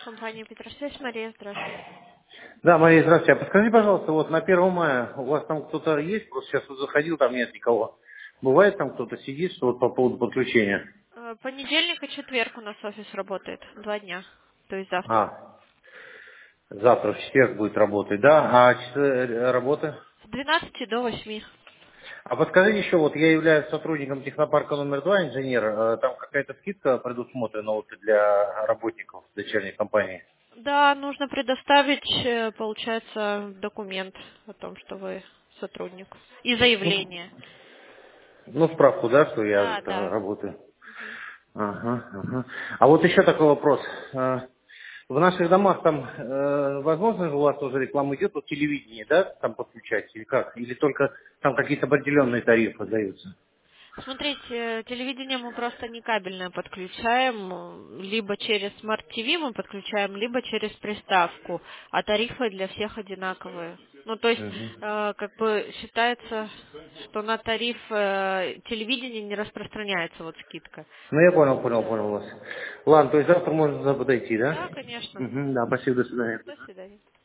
Компания Петросвязь, Мария, здравствуйте. Да, Мария, здравствуйте. А подскажите, пожалуйста, вот на 1 мая у вас там кто-то есть? Просто сейчас вот заходил, там нет никого. Бывает там кто-то сидит, что вот по поводу подключения? Понедельник и четверг у нас офис работает, 2 дня, то есть завтра. А, завтра в четверг будет работать, да? А часы работы? С 12 до 8. А подскажите еще, вот я являюсь сотрудником технопарка номер 2, инженер. Там какая-то скидка предусмотрена вот для работников дочерней компании? Да, нужно предоставить, получается, документ о том, что вы сотрудник. И заявление. Ну, справку, да, что я Да, да. работаю. Ага, ага. А вот еще такой вопрос. В наших домах там, возможно же у вас тоже реклама идет по телевидению, да, там подключать, или как? Или только там какие-то определенные тарифы даются? Смотрите, телевидение мы просто не кабельное подключаем, либо через Smart TV мы подключаем, либо через приставку, а тарифы для всех одинаковые. Ну, то есть, Мгм. как бы считается, что на тариф телевидения не распространяется вот скидка. Ну, я понял Да. вас. Ладно, то есть завтра можно туда подойти, да? Да, конечно. Мгм, да, спасибо, до свидания. До свидания.